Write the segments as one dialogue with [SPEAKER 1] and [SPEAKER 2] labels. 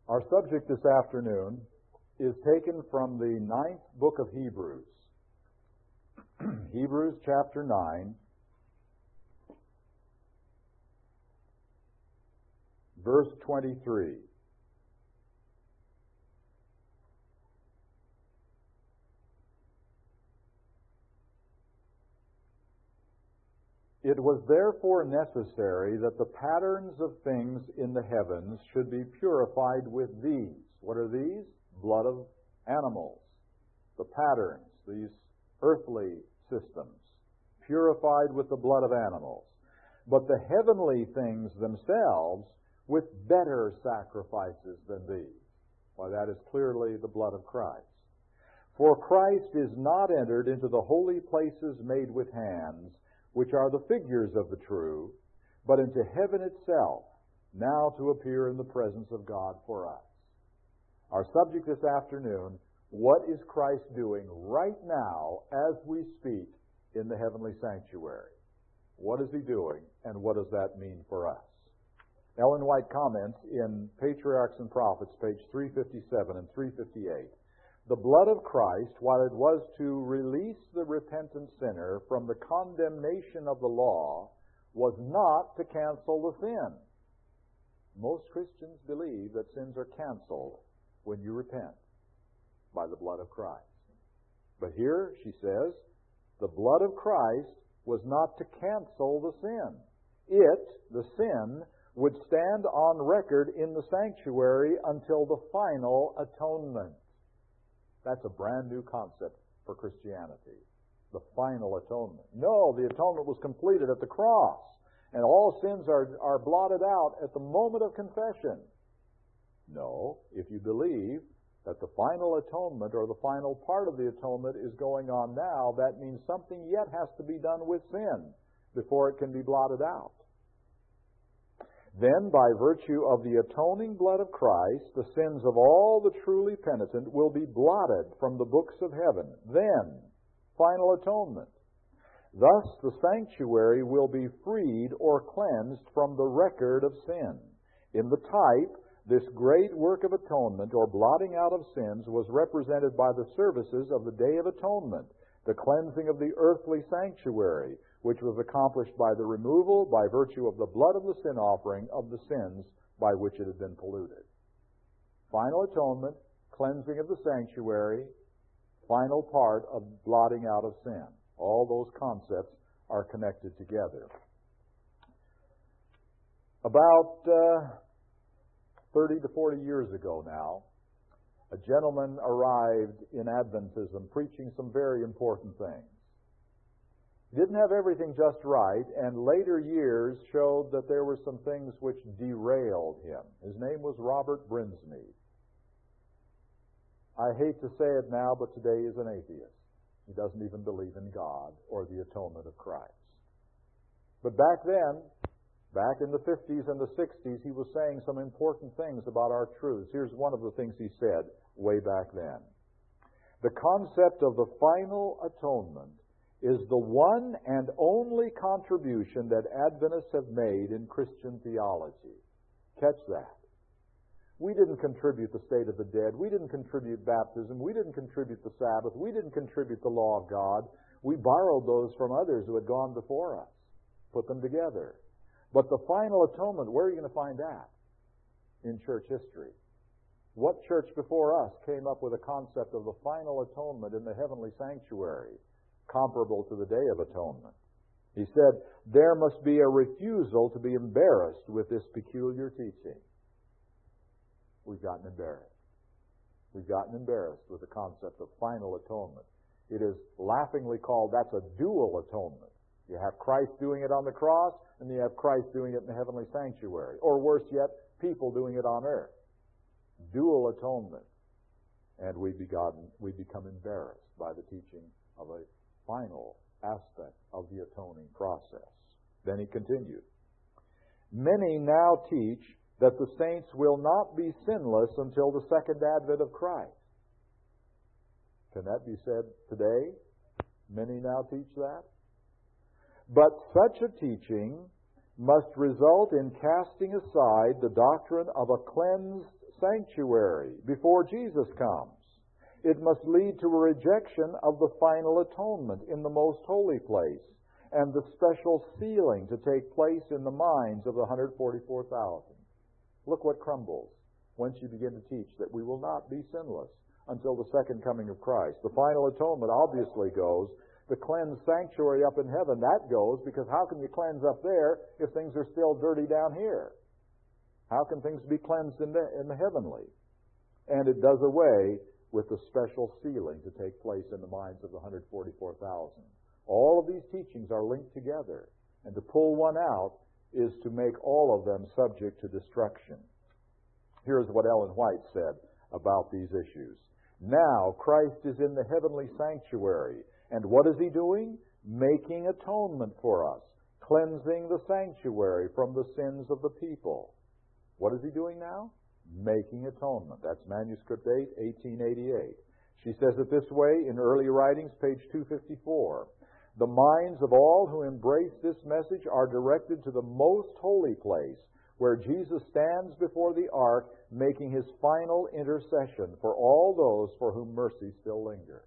[SPEAKER 1] Our subject this afternoon is taken from the 9th book of Hebrews. Hebrews chapter 9, verse 23. It was therefore necessary that the patterns of things in the heavens should be purified with these. What are these? Blood of animals. The patterns, these earthly systems, purified with the blood of animals. But the heavenly things themselves with better sacrifices than these. Why, that is clearly the blood of Christ. For Christ is not entered into the holy places made with hands, which are the figures of the true, but into heaven itself, now to appear in the presence of God for us. Our subject this afternoon, what is Christ doing right now as we speak in the heavenly sanctuary? What is He doing, and what does that mean for us? Ellen White comments in Patriarchs and Prophets, page 357 and 358, the blood of Christ, while it was to release the repentant sinner from the condemnation of the law, was not to cancel the sin. Most Christians believe that sins are canceled when you repent by the blood of Christ. But here, she says, the blood of Christ was not to cancel the sin. It, the sin, would stand on record in the sanctuary until the final atonement. That's a brand new concept for Christianity. The final atonement. No, the atonement was completed at the cross, and all sins are blotted out at the moment of confession. No, if you believe that the final atonement or the final part of the atonement is going on now, that means something yet has to be done with sin before it can be blotted out. Then, by virtue of the atoning blood of Christ, the sins of all the truly penitent will be blotted from the books of heaven. Then, final atonement. Thus, the sanctuary will be freed or cleansed from the record of sin. In the type, this great work of atonement, or blotting out of sins, was represented by the services of the Day of Atonement, the cleansing of the earthly sanctuary, which was accomplished by the removal, by virtue of the blood of the sin offering, of the sins by which it had been polluted. Final atonement, cleansing of the sanctuary, final part of blotting out of sin. All those concepts are connected together. About 30 to 40 years ago now, a gentleman arrived in Adventism preaching some very important things. He didn't have everything just right, and later years showed that there were some things which derailed him. His name was Robert Brinsmead. I hate to say it now, but today he's an atheist. He doesn't even believe in God or the atonement of Christ. But back then, back in the 50s and the 60s, he was saying some important things about our truths. Here's one of the things he said way back then. The concept of the final atonement is the one and only contribution that Adventists have made in Christian theology. Catch that. We didn't contribute the state of the dead. We didn't contribute baptism. We didn't contribute the Sabbath. We didn't contribute the law of God. We borrowed those from others who had gone before us, put them together. But the final atonement, where are you going to find that? In church history. What church before us came up with a concept of the final atonement in the heavenly sanctuary, comparable to the Day of Atonement? He said, there must be a refusal to be embarrassed with this peculiar teaching. We've gotten embarrassed. We've gotten embarrassed with the concept of final atonement. It is laughingly called, that's a dual atonement. You have Christ doing it on the cross, and you have Christ doing it in the heavenly sanctuary. Or worse yet, people doing it on earth. Dual atonement. And we become embarrassed by the teaching of a final aspect of the atoning process. Then he continued. Many now teach that the saints will not be sinless until the second advent of Christ. Can that be said today? Many now teach that. But such a teaching must result in casting aside the doctrine of a cleansed sanctuary before Jesus comes. It must lead to a rejection of the final atonement in the most holy place and the special sealing to take place in the minds of the 144,000. Look what crumbles once you begin to teach that we will not be sinless until the second coming of Christ. The final atonement obviously goes. The cleansed sanctuary up in heaven, that goes, because how can you cleanse up there if things are still dirty down here? How can things be cleansed in the heavenly? And it does away with the special sealing to take place in the minds of the 144,000. All of these teachings are linked together, and to pull one out is to make all of them subject to destruction. Here's what Ellen White said about these issues. Now Christ is in the heavenly sanctuary, and what is He doing? Making atonement for us, cleansing the sanctuary from the sins of the people. What is He doing now? Making atonement. That's Manuscript 8, 1888. She says it this way in Early Writings, page 254. The minds of all who embrace this message are directed to the most holy place, where Jesus stands before the ark, making His final intercession for all those for whom mercy still lingers.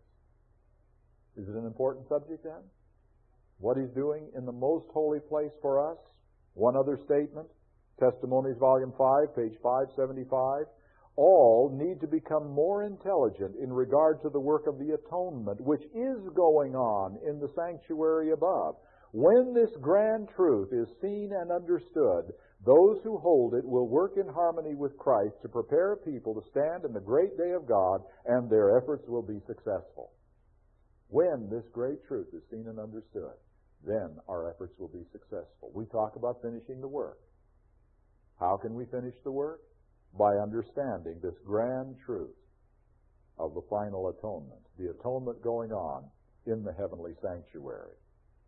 [SPEAKER 1] Is it an important subject then? What He's doing in the most holy place for us? One other statement. Testimonies, Volume 5, page 575. All need to become more intelligent in regard to the work of the atonement, which is going on in the sanctuary above. When this grand truth is seen and understood, those who hold it will work in harmony with Christ to prepare a people to stand in the great day of God, and their efforts will be successful. When this great truth is seen and understood, then our efforts will be successful. We talk about finishing the work. How can we finish the work? By understanding this grand truth of the final atonement, the atonement going on in the heavenly sanctuary.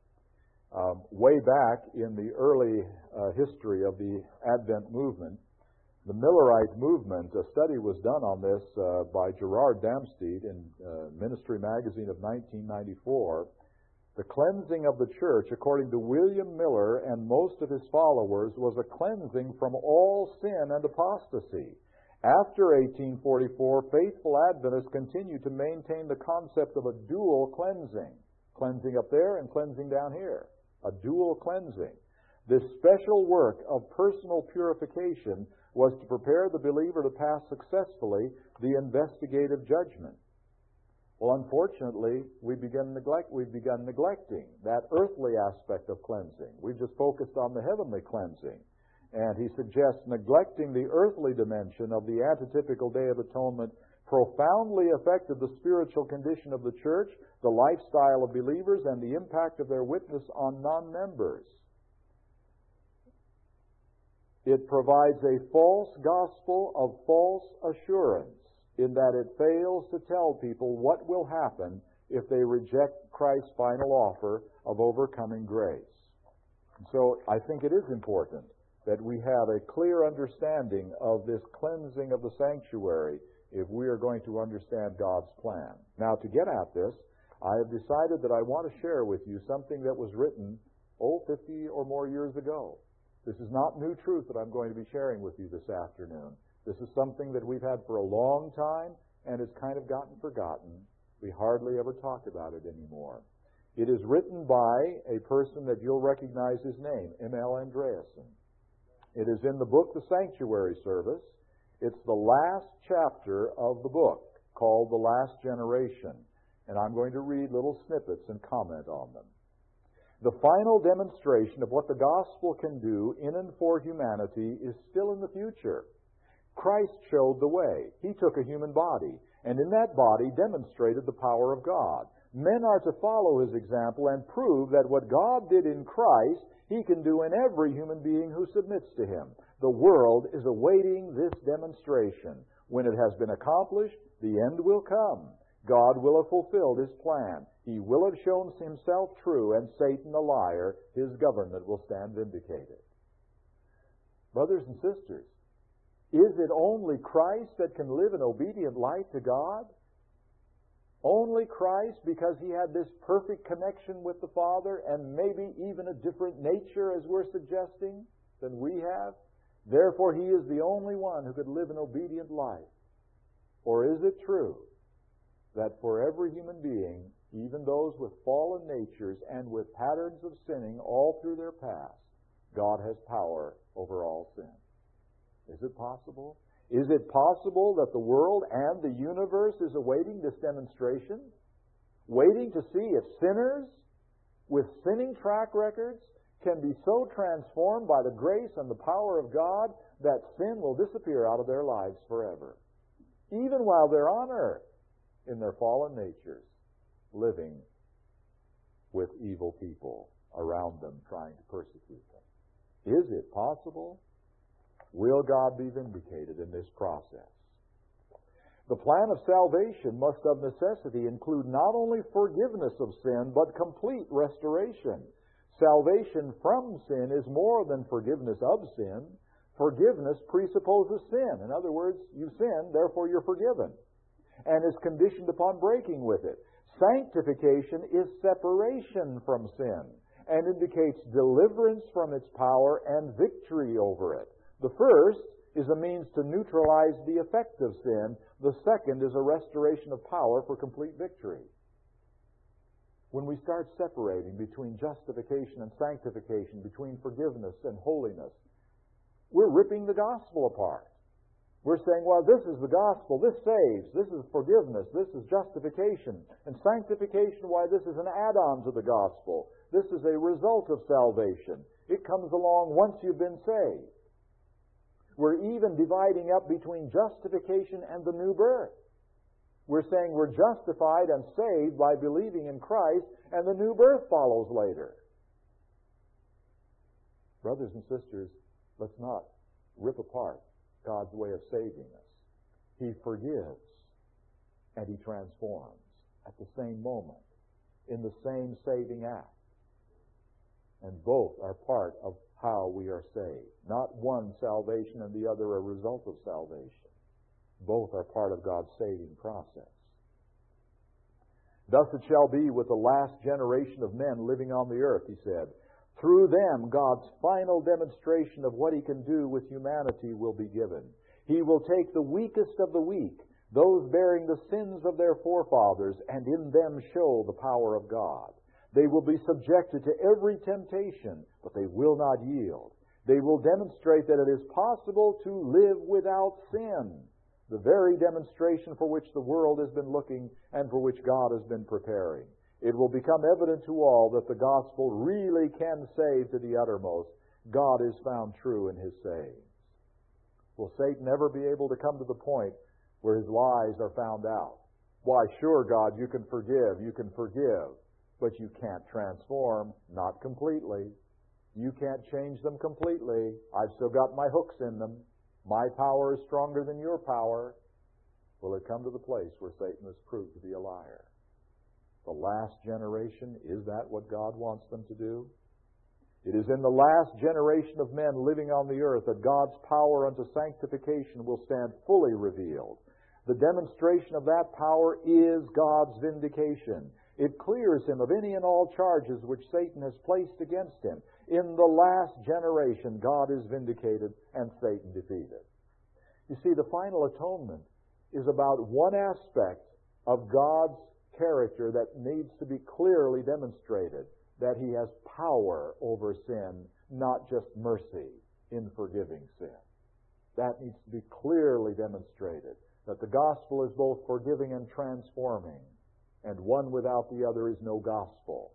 [SPEAKER 1] Way back in the early history of the Advent movement, the Millerite movement, a study was done on this by Gerard Damsteed in Ministry Magazine of 1994. The cleansing of the church, according to William Miller and most of his followers, was a cleansing from all sin and apostasy. After 1844, faithful Adventists continued to maintain the concept of a dual cleansing. Cleansing up there and cleansing down here. A dual cleansing. This special work of personal purification was to prepare the believer to pass successfully the investigative judgment. Well, unfortunately, we've begun neglecting that earthly aspect of cleansing. We've just focused on the heavenly cleansing. And he suggests neglecting the earthly dimension of the antitypical Day of Atonement profoundly affected the spiritual condition of the church, the lifestyle of believers, and the impact of their witness on non-members. It provides a false gospel of false assurance, in that it fails to tell people what will happen if they reject Christ's final offer of overcoming grace. And so I think it is important that we have a clear understanding of this cleansing of the sanctuary if we are going to understand God's plan. Now, to get at this, I have decided that I want to share with you something that was written, 50 or more years ago. This is not new truth that I'm going to be sharing with you this afternoon. This is something that we've had for a long time, and it's kind of gotten forgotten. We hardly ever talk about it anymore. It is written by a person that you'll recognize his name, M.L. Andreasen. It is in the book, The Sanctuary Service. It's the last chapter of the book, called The Last Generation, and I'm going to read little snippets and comment on them. The final demonstration of what the gospel can do in and for humanity is still in the future. Christ showed the way. He took a human body, and in that body demonstrated the power of God. Men are to follow His example and prove that what God did in Christ, He can do in every human being who submits to Him. The world is awaiting this demonstration. When it has been accomplished, the end will come. God will have fulfilled His plan. He will have shown Himself true and Satan a liar. His government will stand vindicated. Brothers and sisters, is it only Christ that can live an obedient life to God? Only Christ, because He had this perfect connection with the Father and maybe even a different nature, as we're suggesting, than we have? Therefore, He is the only one who could live an obedient life. Or is it true that for every human being, even those with fallen natures and with patterns of sinning all through their past, God has power over all sin? Is it possible? Is it possible that the world and the universe is awaiting this demonstration? Waiting to see if sinners with sinning track records can be so transformed by the grace and the power of God that sin will disappear out of their lives forever, even while they're on earth in their fallen natures, living with evil people around them trying to persecute them. Is it possible? Will God be vindicated in this process? The plan of salvation must of necessity include not only forgiveness of sin, but complete restoration. Salvation from sin is more than forgiveness of sin. Forgiveness presupposes sin. In other words, you sin, therefore you're forgiven, and is conditioned upon breaking with it. Sanctification is separation from sin and indicates deliverance from its power and victory over it. The first is a means to neutralize the effect of sin. The second is a restoration of power for complete victory. When we start separating between justification and sanctification, between forgiveness and holiness, we're ripping the gospel apart. We're saying, well, this is the gospel, this saves, this is forgiveness, this is justification. And sanctification, why, this is an add-on to the gospel. This is a result of salvation. It comes along once you've been saved. We're even dividing up between justification and the new birth. We're saying we're justified and saved by believing in Christ, and the new birth follows later. Brothers and sisters, let's not rip apart God's way of saving us. He forgives and He transforms at the same moment, in the same saving act. And both are part of how we are saved. Not one salvation and the other a result of salvation. Both are part of God's saving process. Thus it shall be with the last generation of men living on the earth, He said. Through them, God's final demonstration of what He can do with humanity will be given. He will take the weakest of the weak, those bearing the sins of their forefathers, and in them show the power of God. They will be subjected to every temptation, but they will not yield. They will demonstrate that it is possible to live without sin, the very demonstration for which the world has been looking and for which God has been preparing. It will become evident to all that the gospel really can save to the uttermost. God is found true in His sayings. Will Satan ever be able to come to the point where his lies are found out? Why, sure, God, you can forgive, but you can't transform, not completely. You can't change them completely. I've still got my hooks in them. My power is stronger than your power. Will it come to the place where Satan is proved to be a liar? The last generation, is that what God wants them to do? It is in the last generation of men living on the earth that God's power unto sanctification will stand fully revealed. The demonstration of that power is God's vindication. It clears him of any and all charges which Satan has placed against him. In the last generation, God is vindicated and Satan defeated. You see, the final atonement is about one aspect of God's character that needs to be clearly demonstrated, that He has power over sin, not just mercy in forgiving sin. That needs to be clearly demonstrated, that the gospel is both forgiving and transforming, and one without the other is no gospel.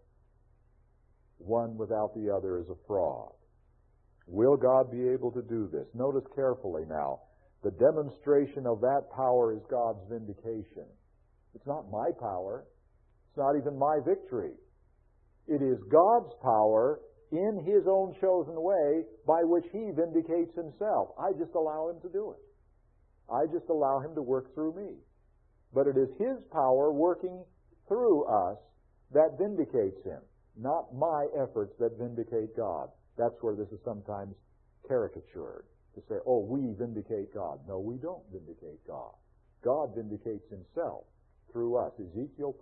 [SPEAKER 1] One without the other is a fraud. Will God be able to do this? Notice carefully now, the demonstration of that power is God's vindication. It's not my power. It's not even my victory. It is God's power in His own chosen way by which He vindicates Himself. I just allow Him to do it. I just allow Him to work through me. But it is His power working through us that vindicates Him, not my efforts that vindicate God. That's where this is sometimes caricatured, to say, oh, we vindicate God. No, we don't vindicate God. God vindicates Himself through us. Ezekiel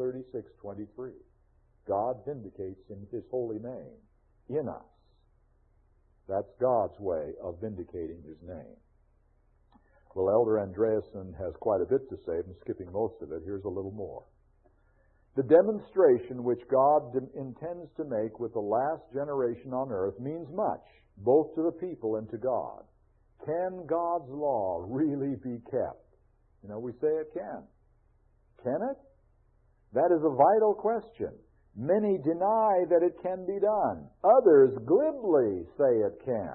[SPEAKER 1] 36:23. God vindicates in His holy name in us. That's God's way of vindicating His name. Well, Elder Andreasen has quite a bit to say. I'm skipping most of it. Here's a little more. The demonstration which God intends to make with the last generation on earth means much, both to the people and to God. Can God's law really be kept? We say it can. Can it? That is a vital question. Many deny that it can be done. Others glibly say it can.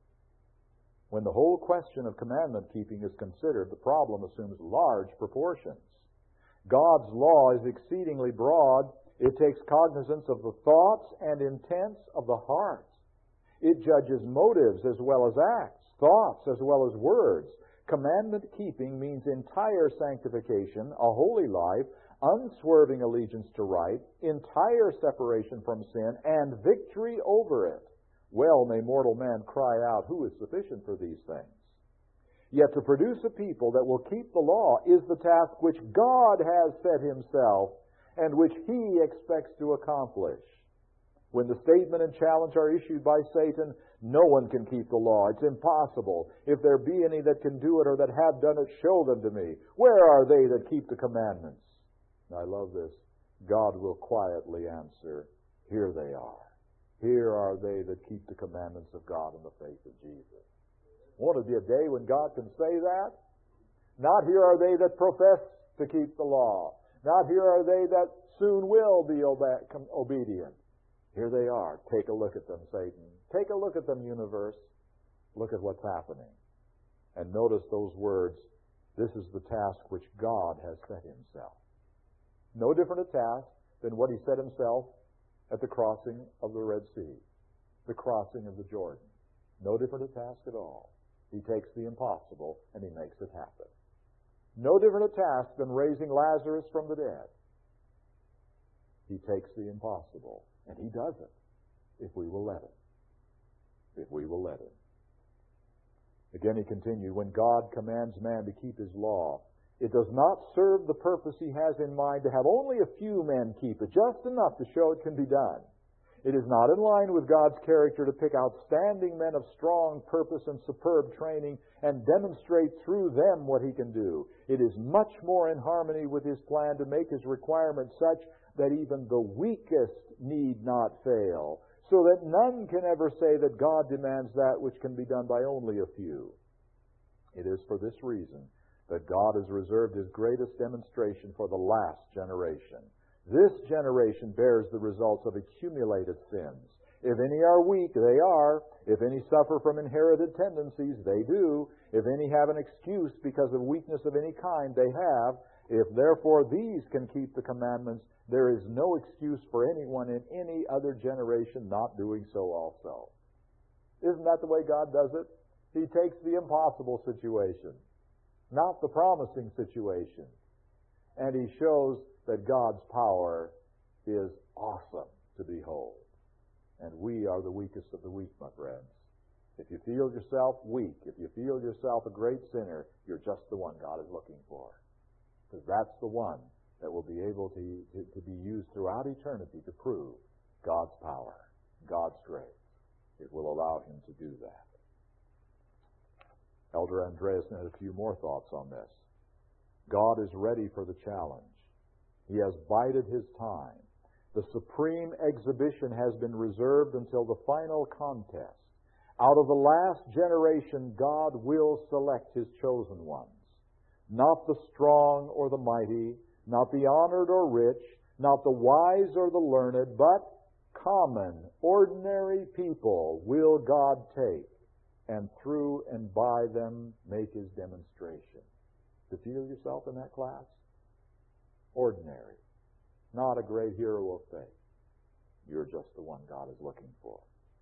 [SPEAKER 1] When the whole question of commandment keeping is considered, the problem assumes large proportions. God's law is exceedingly broad. It takes cognizance of the thoughts and intents of the heart. It judges motives as well as acts, thoughts as well as words. Commandment keeping means entire sanctification, a holy life, unswerving allegiance to right, entire separation from sin, and victory over it. Well may mortal man cry out, who is sufficient for these things? Yet to produce a people that will keep the law is the task which God has set Himself and which He expects to accomplish. When the statement and challenge are issued by Satan, no one can keep the law. It's impossible. If there be any that can do it or that have done it, show them to me. Where are they that keep the commandments? And I love this. God will quietly answer, here they are. Here are they that keep the commandments of God in the faith of Jesus. Won't it be a day when God can say that? Not here are they that profess to keep the law. Not here are they that soon will be obedient. Here they are. Take a look at them, Satan. Take a look at them, universe. Look at what's happening. And notice those words, this is the task which God has set Himself. No different a task than what He set Himself at the crossing of the Red Sea, the crossing of the Jordan. No different a task at all. He takes the impossible and He makes it happen. No different a task than raising Lazarus from the dead. He takes the impossible, and He does it if we will let Him. If we will let Him. Again, he continued, when God commands man to keep His law, it does not serve the purpose He has in mind to have only a few men keep it, just enough to show it can be done. It is not in line with God's character to pick outstanding men of strong purpose and superb training and demonstrate through them what He can do. It is much more in harmony with His plan to make His requirements such that even the weakest need not fail, so that none can ever say that God demands that which can be done by only a few. It is for this reason that God has reserved His greatest demonstration for the last generation. This generation bears the results of accumulated sins. If any are weak, they are. If any suffer from inherited tendencies, they do. If any have an excuse because of weakness of any kind, they have. If therefore these can keep the commandments, there is no excuse for anyone in any other generation not doing so also. Isn't that the way God does it? He takes the impossible situation, not the promising situation, and He shows that God's power is awesome to behold. And we are the weakest of the weak, my friends. If you feel yourself weak, if you feel yourself a great sinner, you're just the one God is looking for. Because that's the one that will be able to be used throughout eternity to prove God's power, God's grace. It will allow Him to do that. Elder Andreasen had a few more thoughts on this. God is ready for the challenge. He has bided His time. The supreme exhibition has been reserved until the final contest. Out of the last generation, God will select His chosen ones. Not the strong or the mighty, not the honored or rich, not the wise or the learned, but common, ordinary people will God take, and through and by them make His demonstration. To feel yourself in that class? Ordinary. Not a great hero of faith. You're just the one God is looking for.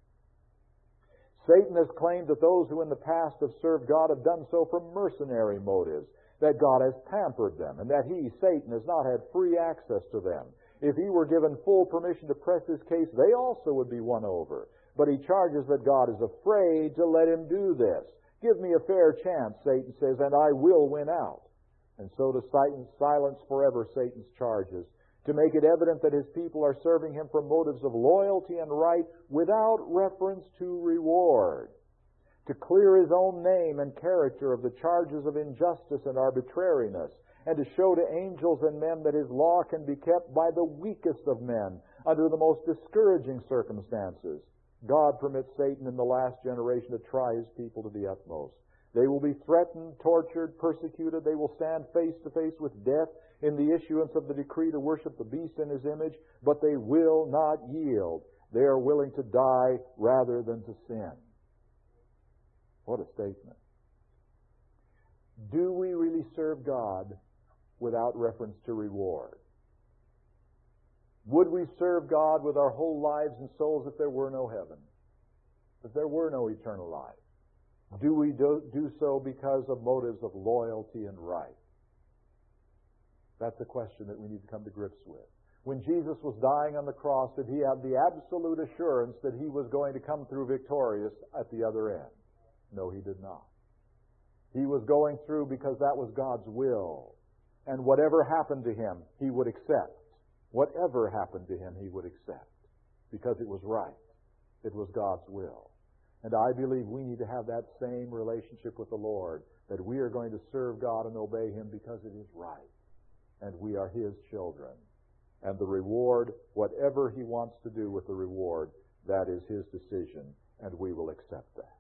[SPEAKER 1] Satan has claimed that those who in the past have served God have done so from mercenary motives, that God has pampered them, and that he, Satan, has not had free access to them. If he were given full permission to press his case, they also would be won over. But he charges that God is afraid to let him do this. Give me a fair chance, Satan says, and I will win out. And so to silence forever Satan's charges, to make it evident that his people are serving him from motives of loyalty and right without reference to reward, to clear his own name and character of the charges of injustice and arbitrariness, and to show to angels and men that his law can be kept by the weakest of men under the most discouraging circumstances. God permits Satan in the last generation to try his people to the utmost. They will be threatened, tortured, persecuted. They will stand face to face with death in the issuance of the decree to worship the beast in his image, but they will not yield. They are willing to die rather than to sin. What a statement. Do we really serve God without reference to reward? Would we serve God with our whole lives and souls if there were no heaven? If there were no eternal life? Do we do so because of motives of loyalty and right? That's a question that we need to come to grips with. When Jesus was dying on the cross, did he have the absolute assurance that he was going to come through victorious at the other end? No, he did not. He was going through because that was God's will. And whatever happened to him, he would accept. Whatever happened to him, he would accept. Because it was right. It was God's will. And I believe we need to have that same relationship with the Lord, that we are going to serve God and obey him because it is right. And we are his children. And the reward, whatever he wants to do with the reward, that is his decision, and we will accept that.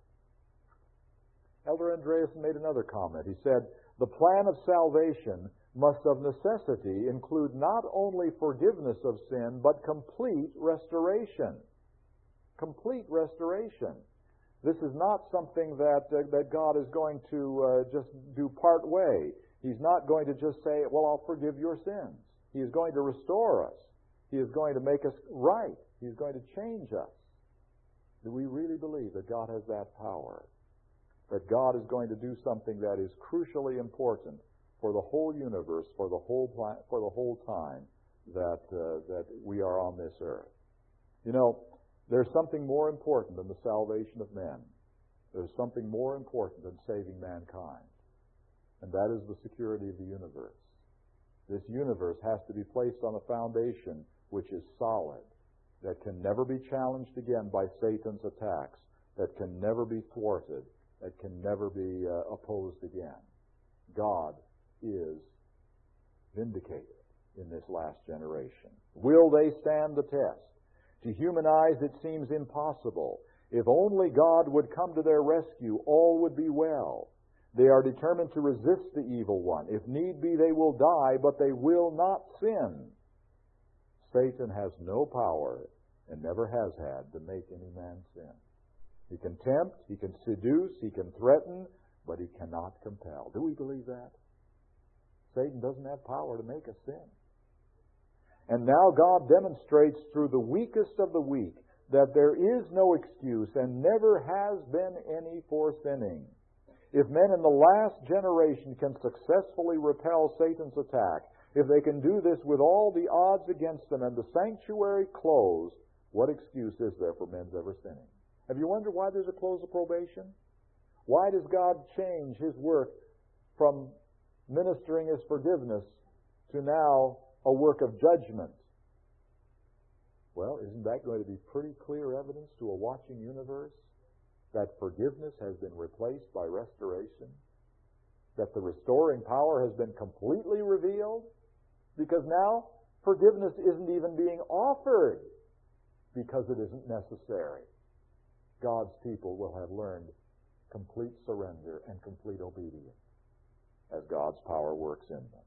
[SPEAKER 1] Elder Andreasen made another comment. He said, the plan of salvation must of necessity include not only forgiveness of sin, but complete restoration. Complete restoration. This is not something that God is going to just do part way. He's not going to just say, well, I'll forgive your sins. He is going to restore us. He is going to make us right. He's going to change us. Do we really believe that God has that power? That God is going to do something that is crucially important for the whole universe, for the whole time that we are on this earth. You know, there's something more important than the salvation of men. There's something more important than saving mankind. And that is the security of the universe. This universe has to be placed on a foundation which is solid, that can never be challenged again by Satan's attacks, that can never be thwarted, that can never be opposed again. God is vindicated in this last generation. Will they stand the test? To human eyes it seems impossible. If only God would come to their rescue, all would be well. They are determined to resist the evil one. If need be, they will die, but they will not sin. Satan has no power, and never has had, to make any man sin. He can tempt, he can seduce, he can threaten, but he cannot compel. Do we believe that? Satan doesn't have power to make us sin. And now God demonstrates through the weakest of the weak that there is no excuse and never has been any for sinning. If men in the last generation can successfully repel Satan's attack, if they can do this with all the odds against them and the sanctuary closed, what excuse is there for men's ever sinning? Have you wondered why there's a close of probation? Why does God change his work from ministering his forgiveness to now a work of judgment? Well, isn't that going to be pretty clear evidence to a watching universe that forgiveness has been replaced by restoration? That the restoring power has been completely revealed? Because now forgiveness isn't even being offered because it isn't necessary. God's people will have learned complete surrender and complete obedience as God's power works in them.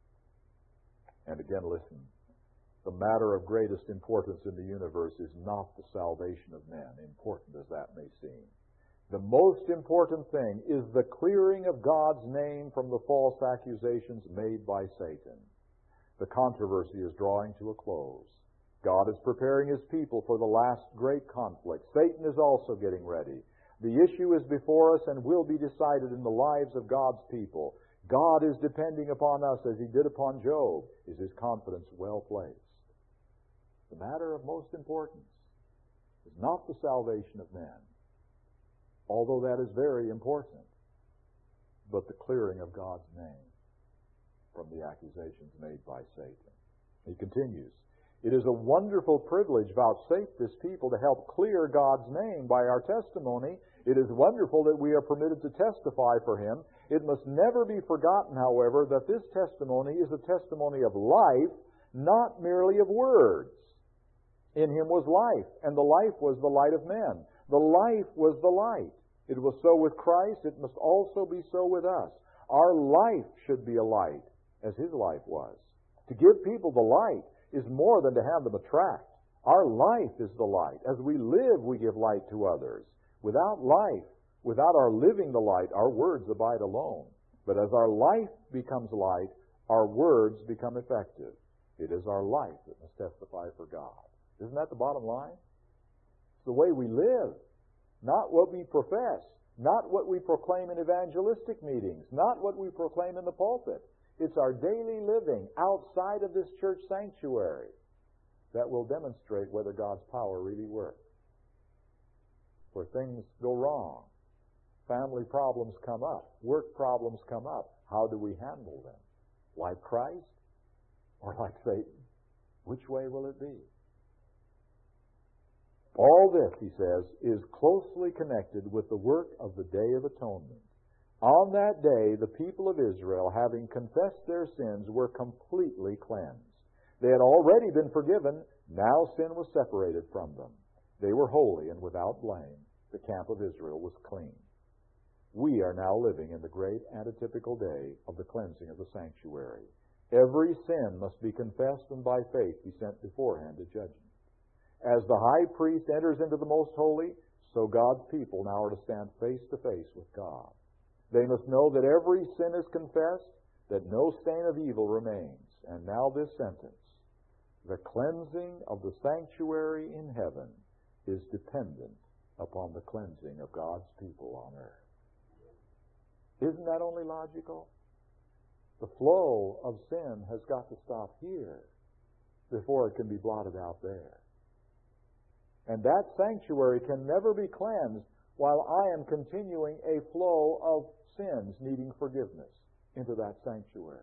[SPEAKER 1] And again, listen, the matter of greatest importance in the universe is not the salvation of men, important as that may seem. The most important thing is the clearing of God's name from the false accusations made by Satan. The controversy is drawing to a close. God is preparing his people for the last great conflict. Satan is also getting ready. The issue is before us and will be decided in the lives of God's people. God is depending upon us as he did upon Job. Is his confidence well placed? The matter of most importance is not the salvation of men, although that is very important, but the clearing of God's name from the accusations made by Satan. He continues, "It is a wonderful privilege vouchsafed this people to help clear God's name by our testimony. It is wonderful that we are permitted to testify for Him. It must never be forgotten, however, that this testimony is a testimony of life, not merely of words. In Him was life, and the life was the light of men. The life was the light. It was so with Christ, it must also be so with us. Our life should be a light, as His life was. To give people the light is more than to have them attract. Our life is the light. As we live, we give light to others. Without life, without our living the light, our words abide alone. But as our life becomes light, our words become effective. It is our life that must testify for God." Isn't that the bottom line? It's the way we live, not what we profess, not what we proclaim in evangelistic meetings, not what we proclaim in the pulpit. It's our daily living outside of this church sanctuary that will demonstrate whether God's power really works. Where things go wrong, family problems come up, work problems come up, how do we handle them? Like Christ or like Satan? Which way will it be? All this, he says, is closely connected with the work of the Day of Atonement. On that day, the people of Israel, having confessed their sins, were completely cleansed. They had already been forgiven. Now sin was separated from them. They were holy and without blame. The camp of Israel was clean. We are now living in the great antitypical day of the cleansing of the sanctuary. Every sin must be confessed and by faith be sent beforehand to judgment. As the high priest enters into the most holy, so God's people now are to stand face to face with God. They must know that every sin is confessed, that no stain of evil remains. And now this sentence, the cleansing of the sanctuary in heaven is dependent upon the cleansing of God's people on earth. Isn't that only logical? The flow of sin has got to stop here before it can be blotted out there. And that sanctuary can never be cleansed while I am continuing a flow of sins needing forgiveness into that sanctuary.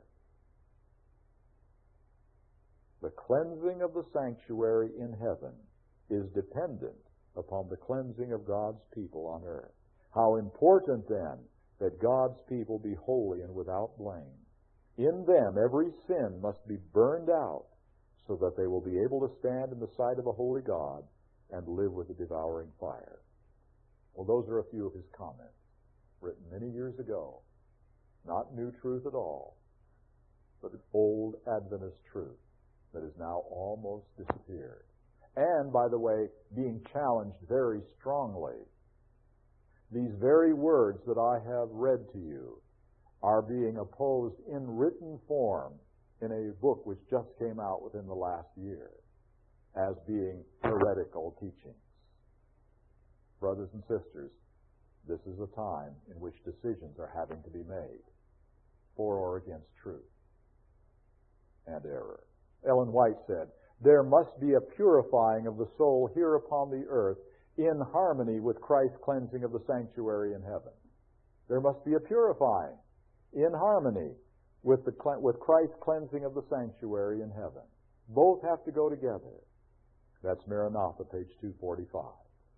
[SPEAKER 1] The cleansing of the sanctuary in heaven is dependent upon the cleansing of God's people on earth. How important, then, that God's people be holy and without blame. In them, every sin must be burned out so that they will be able to stand in the sight of a holy God and live with a devouring fire. Well, those are a few of his comments, written many years ago. Not new truth at all, but old Adventist truth that has now almost disappeared. And, by the way, being challenged very strongly. These very words that I have read to you are being opposed in written form in a book which just came out within the last year as being heretical teachings. Brothers and sisters, this is a time in which decisions are having to be made for or against truth and error. Ellen White said, "There must be a purifying of the soul here upon the earth in harmony with Christ's cleansing of the sanctuary in heaven." There must be a purifying in harmony with Christ's cleansing of the sanctuary in heaven. Both have to go together. That's Maranatha, page 245.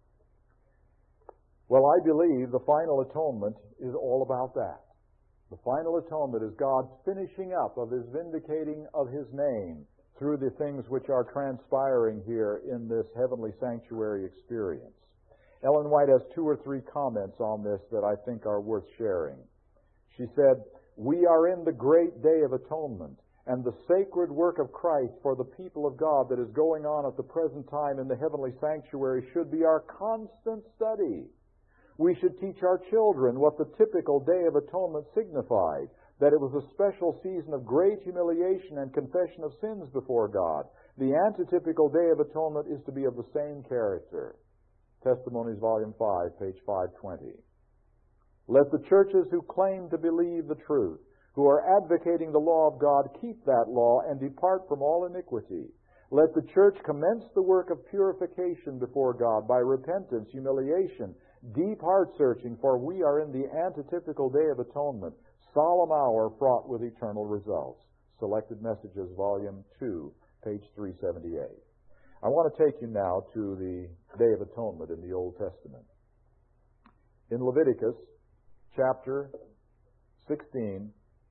[SPEAKER 1] Well, I believe the final atonement is all about that. The final atonement is God's finishing up of His vindicating of His name through the things which are transpiring here in this heavenly sanctuary experience. Ellen White has 2 or 3 comments on this that I think are worth sharing. She said, "We are in the great day of atonement, and the sacred work of Christ for the people of God that is going on at the present time in the heavenly sanctuary should be our constant study. We should teach our children what the typical Day of Atonement signified, that it was a special season of great humiliation and confession of sins before God. The antitypical Day of Atonement is to be of the same character." Testimonies, Volume 5, page 520. "Let the churches who claim to believe the truth, who are advocating the law of God, keep that law and depart from all iniquity. Let the church commence the work of purification before God by repentance, humiliation, deep heart-searching, for we are in the antitypical Day of Atonement, solemn hour fraught with eternal results." Selected Messages, Volume 2, page 378. I want to take you now to the Day of Atonement in the Old Testament. In Leviticus chapter 16,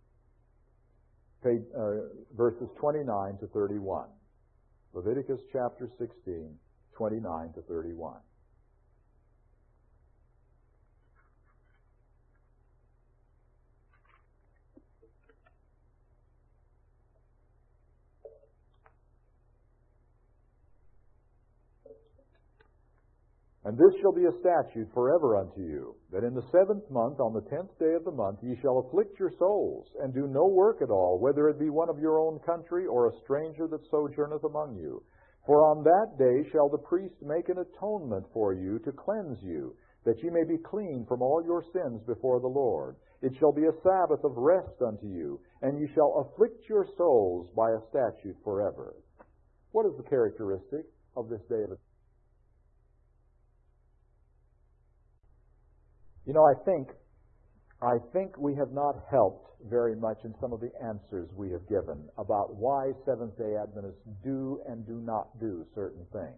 [SPEAKER 1] verses 29 to 31. Leviticus chapter 16, 29 to 31. And this shall be a statute forever unto you, that in the 7th month, on the 10th day of the month, ye shall afflict your souls, and do no work at all, whether it be one of your own country, or a stranger that sojourneth among you. For on that day shall the priest make an atonement for you, to cleanse you, that ye may be clean from all your sins before the Lord. It shall be a Sabbath of rest unto you, and ye shall afflict your souls by a statute forever. What is the characteristic of this day of atonement? You know, I think we have not helped very much in some of the answers we have given about why Seventh-day Adventists do and do not do certain things.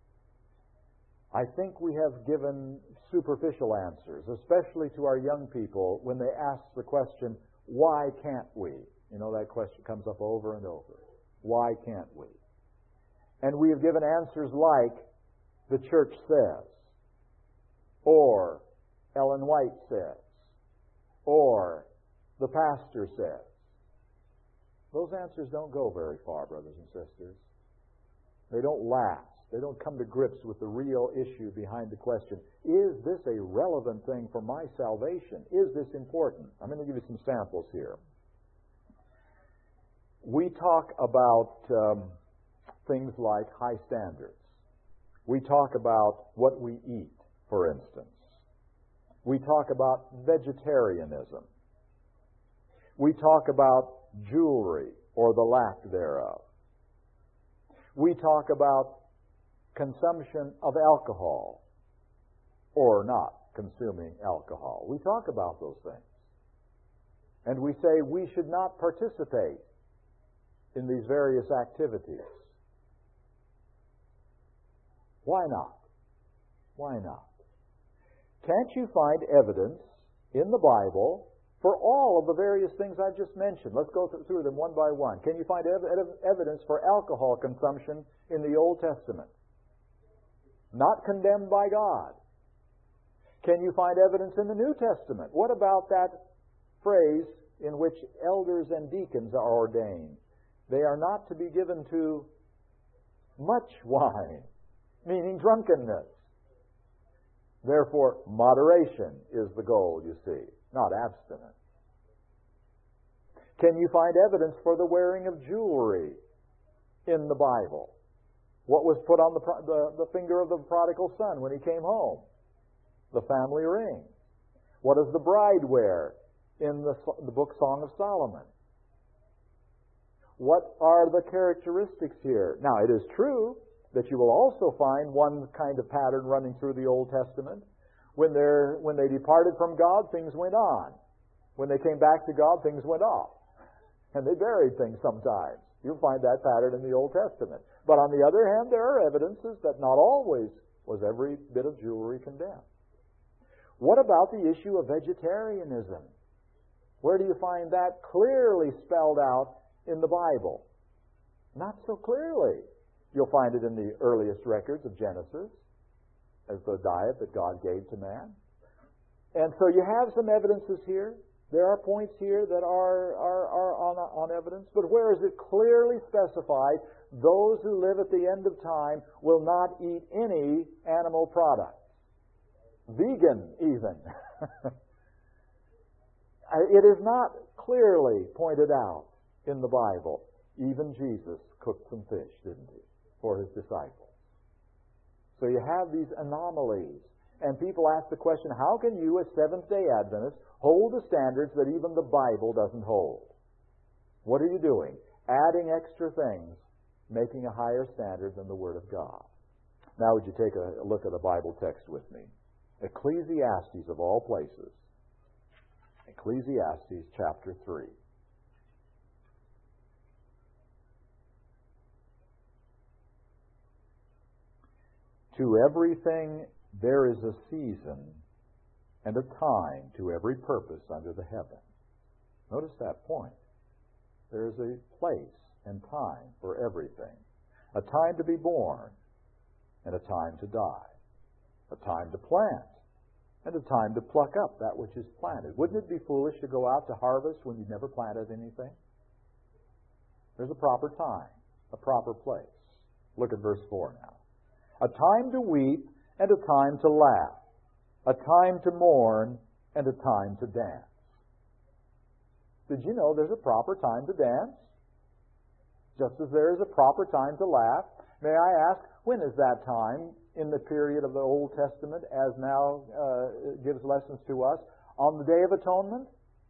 [SPEAKER 1] I think we have given superficial answers, especially to our young people when they ask the question, why can't we? You know, that question comes up over and over. Why can't we? And we have given answers like, the church says, or Ellen White says, or the pastor says. Those answers don't go very far, brothers and sisters. They don't last. They don't come to grips with the real issue behind the question. Is this a relevant thing for my salvation? Is this important? I'm going to give you some samples here. We talk about things like high standards. We talk about what we eat, for instance. We talk about vegetarianism. We talk about jewelry or the lack thereof. We talk about consumption of alcohol or not consuming alcohol. We talk about those things. And we say we should not participate in these various activities. Why not? Why not? Can't you find evidence in the Bible for all of the various things I've just mentioned? Let's go through them one by one. Can you find evidence for alcohol consumption in the Old Testament? Not condemned by God. Can you find evidence in the New Testament? What about that phrase in which elders and deacons are ordained? They are not to be given to much wine, meaning drunkenness. Therefore, moderation is the goal, you see, not abstinence. Can you find evidence for the wearing of jewelry in the Bible? What was put on the finger of the prodigal son when he came home? The family ring. What does the bride wear in the book Song of Solomon? What are the characteristics here? Now, it is true that you will also find one kind of pattern running through the Old Testament. When they departed from God, things went on. When they came back to God, things went off. And they buried things sometimes. You'll find that pattern in the Old Testament. But on the other hand, there are evidences that not always was every bit of jewelry condemned. What about the issue of vegetarianism? Where do you find that clearly spelled out in the Bible? Not so clearly. You'll find it in the earliest records of Genesis as the diet that God gave to man. And so you have some evidences here. There are points here that are on evidence. But where is it clearly specified, those who live at the end of time will not eat any animal products? Vegan, even. It is not clearly pointed out in the Bible. Even Jesus cooked some fish, didn't he, for his disciples? So you have these anomalies. And people ask the question, how can you as Seventh-day Adventists hold the standards that even the Bible doesn't hold? What are you doing? Adding extra things, making a higher standard than the Word of God. Now would you take a look at the Bible text with me? Ecclesiastes of all places. Ecclesiastes chapter 3. To everything there is a season and a time to every purpose under the heaven. Notice that point. There is a place and time for everything. A time to be born and a time to die. A time to plant and a time to pluck up that which is planted. Wouldn't it be foolish to go out to harvest when you've never planted anything? There's a proper time, a proper place. Look at verse 4 now. A time to weep and a time to laugh. A time to mourn and a time to dance. Did you know there's a proper time to dance? Just as there is a proper time to laugh. May I ask, when is that time in the period of the Old Testament, as now gives lessons to us? On the Day of Atonement?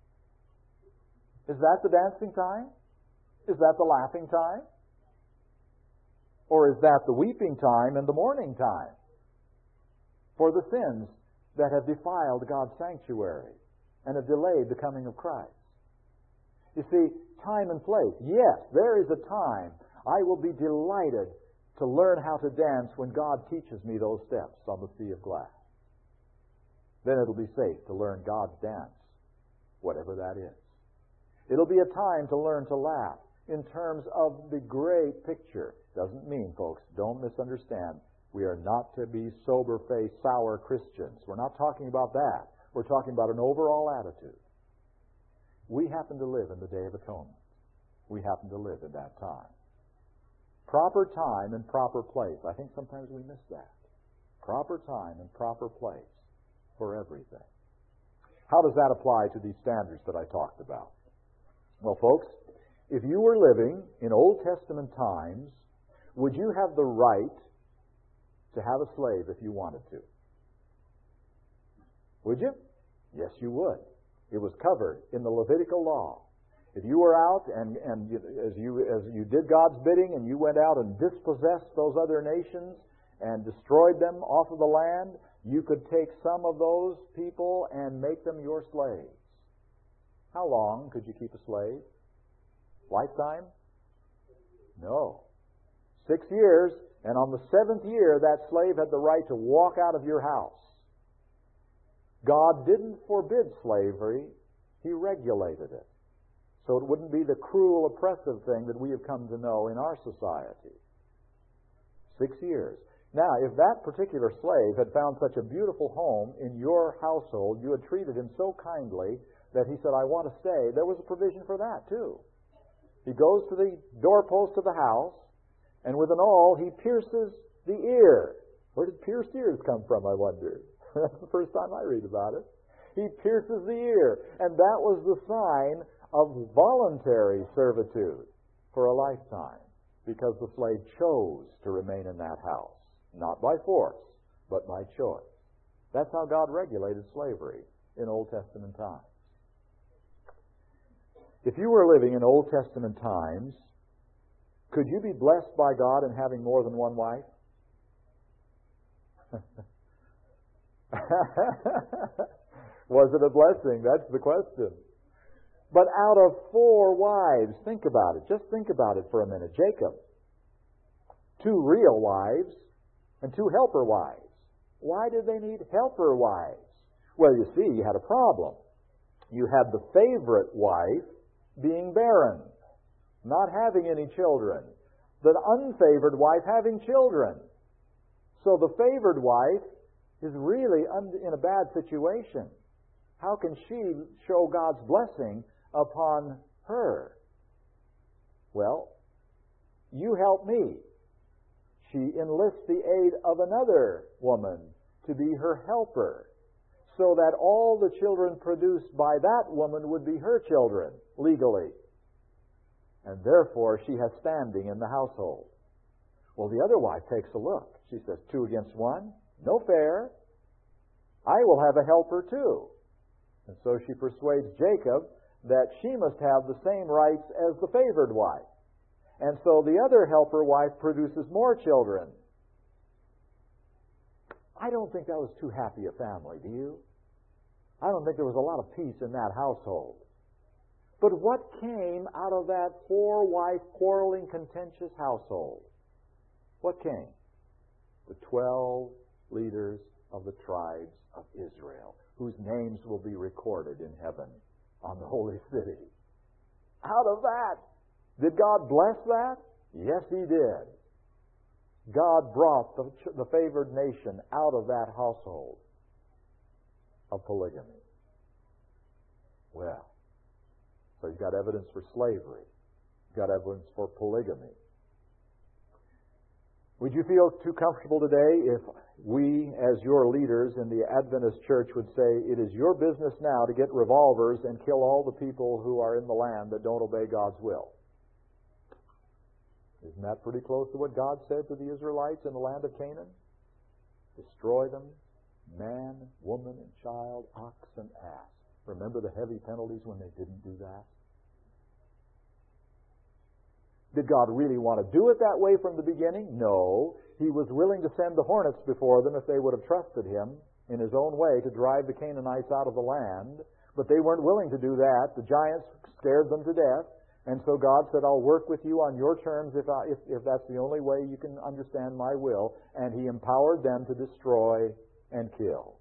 [SPEAKER 1] Is that the dancing time? Is that the laughing time? Or is that the weeping time and the mourning time for the sins that have defiled God's sanctuary and have delayed the coming of Christ? You see, time and place. Yes, there is a time. I will be delighted to learn how to dance when God teaches me those steps on the sea of glass. Then it'll be safe to learn God's dance, whatever that is. It'll be a time to learn to laugh in terms of the great picture. Doesn't mean, folks, don't misunderstand, we are not to be sober-faced, sour Christians. We're not talking about that. We're talking about an overall attitude. We happen to live in the Day of Atonement. We happen to live in that time. Proper time and proper place. I think sometimes we miss that. Proper time and proper place for everything. How does that apply to these standards that I talked about? Well, folks, if you were living in Old Testament times, would you have the right to have a slave if you wanted to? Would you? Yes, you would. It was covered in the Levitical law. If you were out and as you did God's bidding and you went out and dispossessed those other nations and destroyed them off of the land, you could take some of those people and make them your slaves. How long could you keep a slave? Lifetime? No. 6 years, and on the 7th year, that slave had the right to walk out of your house. God didn't forbid slavery, He regulated it. So it wouldn't be the cruel, oppressive thing that we have come to know in our society. 6 years. Now, if that particular slave had found such a beautiful home in your household, you had treated him so kindly that he said, I want to stay, there was a provision for that too. He goes to the doorpost of the house, and with an awl, he pierces the ear. Where did pierced ears come from, I wonder? That's the first time I read about it. He pierces the ear, and that was the sign of voluntary servitude for a lifetime, because the slave chose to remain in that house, not by force, but by choice. That's how God regulated slavery in Old Testament times. If you were living in Old Testament times, could you be blessed by God in having more than one wife? Was it a blessing? That's the question. But out of 4 wives, think about it. Just think about it for a minute. Jacob, 2 real wives and 2 helper wives. Why did they need helper wives? Well, you see, you had a problem. You had the favorite wife being barren, not having any children. The unfavored wife having children. So the favored wife is really in a bad situation. How can she show God's blessing upon her? Well, you help me. She enlists the aid of another woman to be her helper, so that all the children produced by that woman would be her children, legally. And therefore, she has standing in the household. Well, the other wife takes a look. She says, 2 against 1? No fair. I will have a helper too. And so she persuades Jacob that she must have the same rights as the favored wife. And so the other helper wife produces more children. I don't think that was too happy a family, do you? I don't think there was a lot of peace in that household. But what came out of that 4-wife, quarreling, contentious household? What came? The 12 leaders of the tribes of Israel, whose names will be recorded in heaven on the holy city. Out of that, did God bless that? Yes, He did. God brought the favored nation out of that household of polygamy. Well, so you've got evidence for slavery. You've got evidence for polygamy. Would you feel too comfortable today if we, as your leaders in the Adventist church, would say, it is your business now to get revolvers and kill all the people who are in the land that don't obey God's will? Isn't that pretty close to what God said to the Israelites in the land of Canaan? Destroy them, man, woman, and child, ox and ass. Remember the heavy penalties when they didn't do that? Did God really want to do it that way from the beginning? No. He was willing to send the hornets before them if they would have trusted Him in His own way to drive the Canaanites out of the land. But they weren't willing to do that. The giants scared them to death. And so God said, I'll work with you on your terms if that's the only way you can understand my will. And He empowered them to destroy and kill.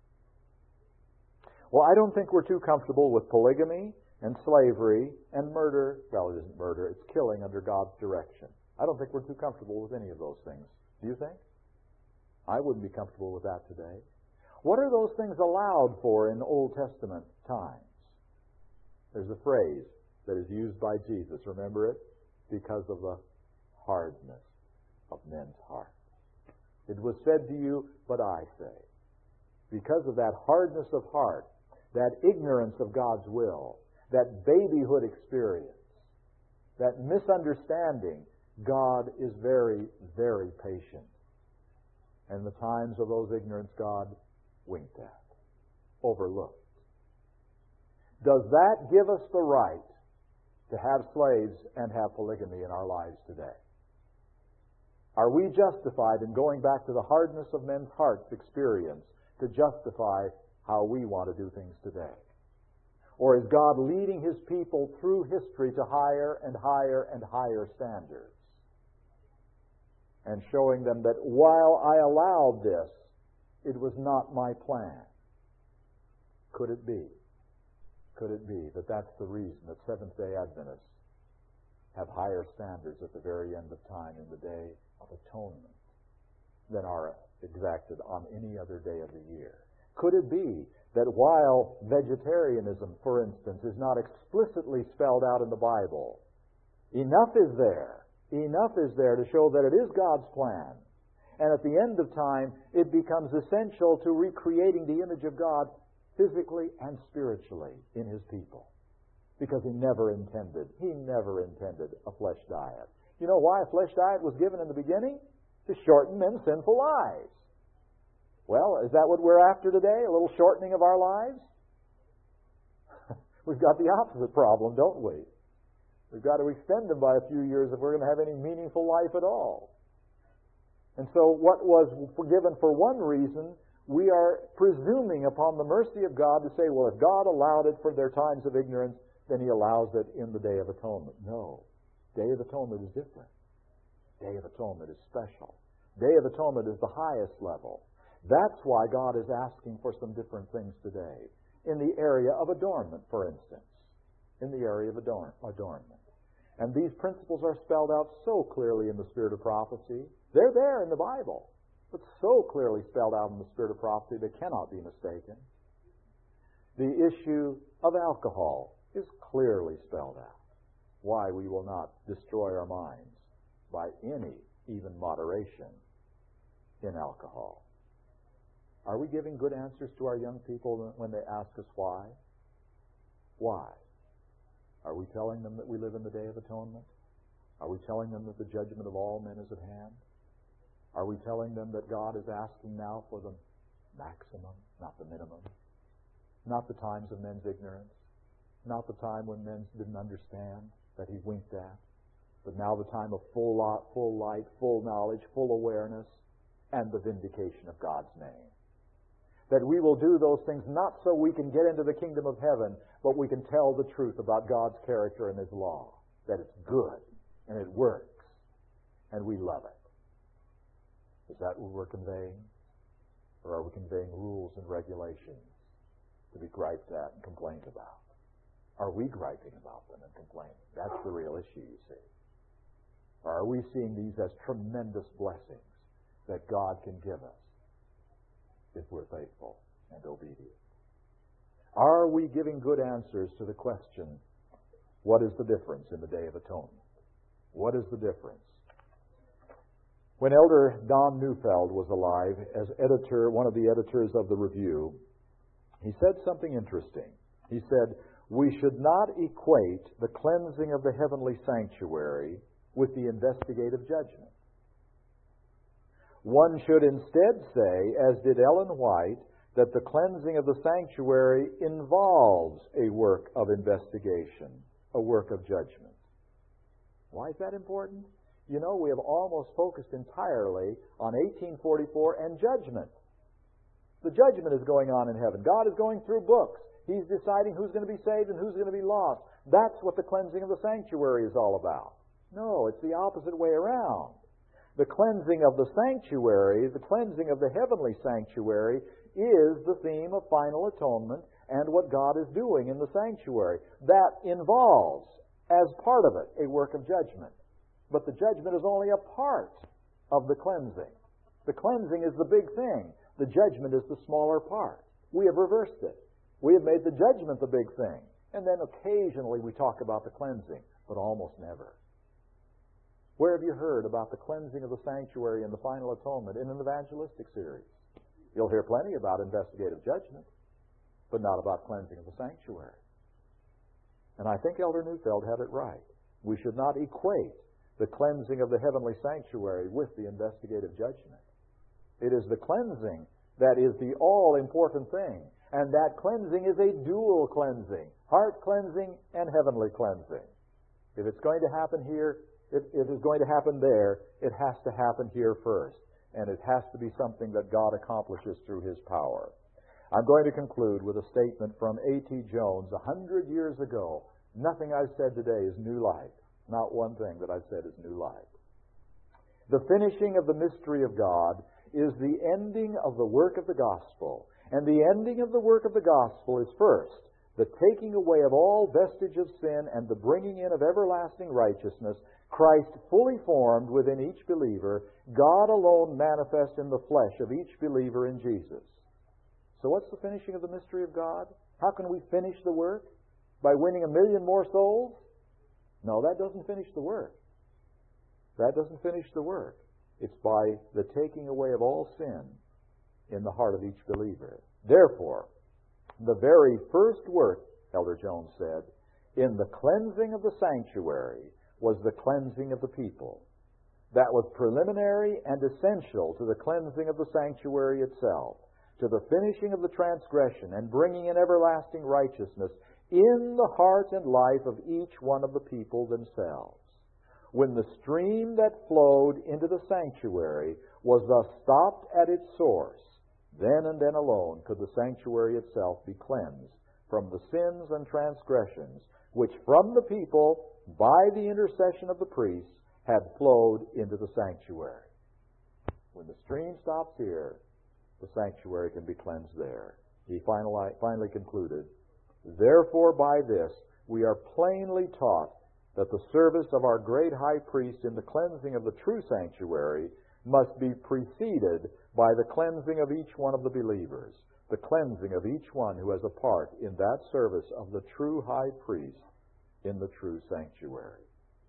[SPEAKER 1] Well, I don't think we're too comfortable with polygamy and slavery and murder. Well, it isn't murder, it's killing under God's direction. I don't think we're too comfortable with any of those things. Do you think? I wouldn't be comfortable with that today. What are those things allowed for in Old Testament times? There's a phrase that is used by Jesus. Remember it? Because of the hardness of men's hearts. It was said to you, but I say. Because of that hardness of heart, that ignorance of God's will, that babyhood experience, that misunderstanding, God is very, very patient. And the times of those ignorance, God winked at, overlooked. Does that give us the right to have slaves and have polygamy in our lives today? Are we justified in going back to the hardness of men's hearts experience to justify how we want to do things today? Or is God leading His people through history to higher and higher and higher standards? And showing them that while I allowed this, it was not my plan. Could it be? Could it be that that's the reason that Seventh-day Adventists have higher standards at the very end of time in the Day of Atonement than are exacted on any other day of the year? Could it be that while vegetarianism, for instance, is not explicitly spelled out in the Bible, enough is there to show that it is God's plan. And at the end of time, it becomes essential to recreating the image of God physically and spiritually in His people. Because He never intended a flesh diet. You know why a flesh diet was given in the beginning? To shorten men's sinful lives. Well, is that what we're after today? A little shortening of our lives? We've got the opposite problem, don't we? We've got to extend them by a few years if we're going to have any meaningful life at all. And so what was forgiven for one reason, we are presuming upon the mercy of God to say, well, if God allowed it for their times of ignorance, then He allows it in the Day of Atonement. No. Day of Atonement is different. Day of Atonement is special. Day of Atonement is the highest level. That's why God is asking for some different things today. In the area of adornment, for instance. In the area of adornment. And these principles are spelled out so clearly in the Spirit of Prophecy. They're there in the Bible, but so clearly spelled out in the Spirit of Prophecy they cannot be mistaken. The issue of alcohol is clearly spelled out. Why we will not destroy our minds by any, even moderation, in alcohol. Are we giving good answers to our young people when they ask us why? Why? Are we telling them that we live in the Day of Atonement? Are we telling them that the judgment of all men is at hand? Are we telling them that God is asking now for the maximum, not the minimum? Not the times of men's ignorance, not the time when men didn't understand that He winked at, but now the time of full light, full knowledge, full awareness, and the vindication of God's name. That we will do those things not so we can get into the kingdom of heaven, but we can tell the truth about God's character and His law. That it's good, and it works, and we love it. Is that what we're conveying? Or are we conveying rules and regulations to be griped at and complained about? Are we griping about them and complaining? That's the real issue, you see. Or are we seeing these as tremendous blessings that God can give us if we're faithful and obedient? Are we giving good answers to the question, what is the difference in the Day of Atonement? What is the difference? When Elder Don Neufeld was alive, as editor, one of the editors of the Review, he said something interesting. He said, we should not equate the cleansing of the heavenly sanctuary with the investigative judgment. One should instead say, as did Ellen White, that the cleansing of the sanctuary involves a work of investigation, a work of judgment. Why is that important? You know, we have almost focused entirely on 1844 and judgment. The judgment is going on in heaven. God is going through books. He's deciding who's going to be saved and who's going to be lost. That's what the cleansing of the sanctuary is all about. No, it's the opposite way around. The cleansing of the sanctuary, the cleansing of the heavenly sanctuary, is the theme of final atonement and what God is doing in the sanctuary. That involves, as part of it, a work of judgment. But the judgment is only a part of the cleansing. The cleansing is the big thing. The judgment is the smaller part. We have reversed it. We have made the judgment the big thing. And then occasionally we talk about the cleansing, but almost never. Where have you heard about the cleansing of the sanctuary and the final atonement in an evangelistic series? You'll hear plenty about investigative judgment, but not about cleansing of the sanctuary. And I think Elder Neufeld had it right. We should not equate the cleansing of the heavenly sanctuary with the investigative judgment. It is the cleansing that is the all-important thing. And that cleansing is a dual cleansing, heart cleansing and heavenly cleansing. If it's going to happen here, if it's going to happen there, it has to happen here first. And it has to be something that God accomplishes through His power. I'm going to conclude with a statement from A.T. Jones 100 years ago. Nothing I've said today is new light. Not one thing that I've said is new light. The finishing of the mystery of God is the ending of the work of the gospel. And the ending of the work of the gospel is first, the taking away of all vestige of sin and the bringing in of everlasting righteousness, Christ fully formed within each believer, God alone manifest in the flesh of each believer in Jesus. So what's the finishing of the mystery of God? How can we finish the work? By winning 1 million more souls? No, that doesn't finish the work. That doesn't finish the work. It's by the taking away of all sin in the heart of each believer. Therefore, the very first work, Elder Jones said, in the cleansing of the sanctuary was the cleansing of the people. That was preliminary and essential to the cleansing of the sanctuary itself, to the finishing of the transgression and bringing in everlasting righteousness in the heart and life of each one of the people themselves. When the stream that flowed into the sanctuary was thus stopped at its source, then and then alone could the sanctuary itself be cleansed from the sins and transgressions which from the people, by the intercession of the priests, had flowed into the sanctuary. When the stream stops here, the sanctuary can be cleansed there. He finally concluded, therefore by this we are plainly taught that the service of our great high priest in the cleansing of the true sanctuary must be preceded by the cleansing of each one of the believers, the cleansing of each one who has a part in that service of the true high priest in the true sanctuary.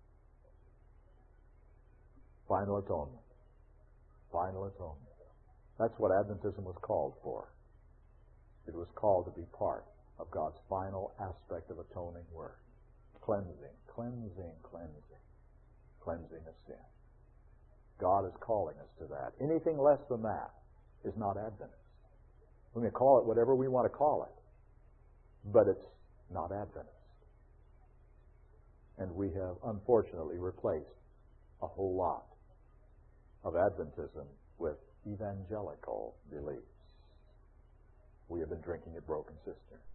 [SPEAKER 1] Final atonement. Final atonement. That's what Adventism was called for. It was called to be part of God's final aspect of atoning work. Cleansing, cleansing, cleansing. Cleansing of sin. God is calling us to that. Anything less than that is not Adventist. We may call it whatever we want to call it, but it's not Adventist. And we have unfortunately replaced a whole lot of Adventism with evangelical beliefs. We have been drinking at broken cisterns.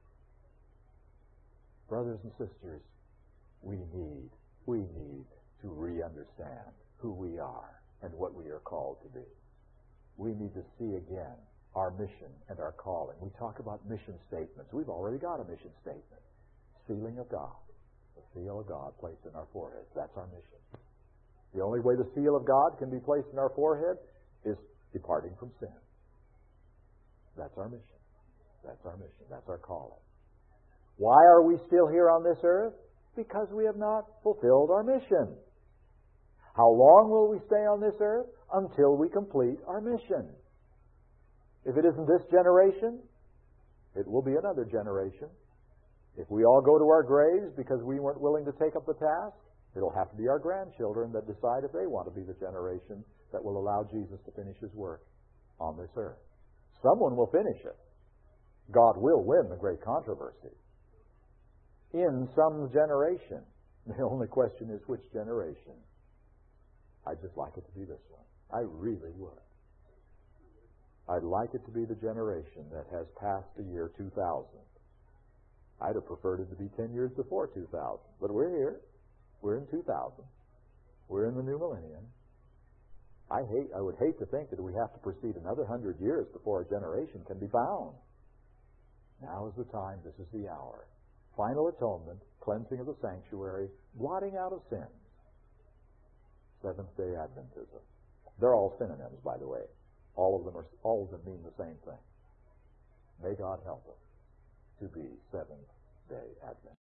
[SPEAKER 1] Brothers and sisters, we need to re-understand who we are and what we are called to be. We need to see again our mission and our calling. We talk about mission statements. We've already got a mission statement. Sealing of God. The seal of God placed in our foreheads. That's our mission. The only way the seal of God can be placed in our forehead is departing from sin. That's our mission. That's our mission. That's our calling. Why are we still here on this earth? Because we have not fulfilled our mission. How long will we stay on this earth? Until we complete our mission. If it isn't this generation, it will be another generation. If we all go to our graves because we weren't willing to take up the task, it'll have to be our grandchildren that decide if they want to be the generation that will allow Jesus to finish His work on this earth. Someone will finish it. God will win the great controversy in some generation. The only question is which generation. I'd just like it to be this one. I really would. I'd like it to be the generation that has passed the year 2000. I'd have preferred it to be 10 years before 2000. But we're here. We're in 2000. We're in the new millennium. I would hate to think that we have to proceed another 100 years before a generation can be found. Now is the time. This is the hour. Final atonement, cleansing of the sanctuary, blotting out of sin. Seventh-day Adventism. They're all synonyms, by the way. All of them mean the same thing. May God help us to be Seventh-day Adventists.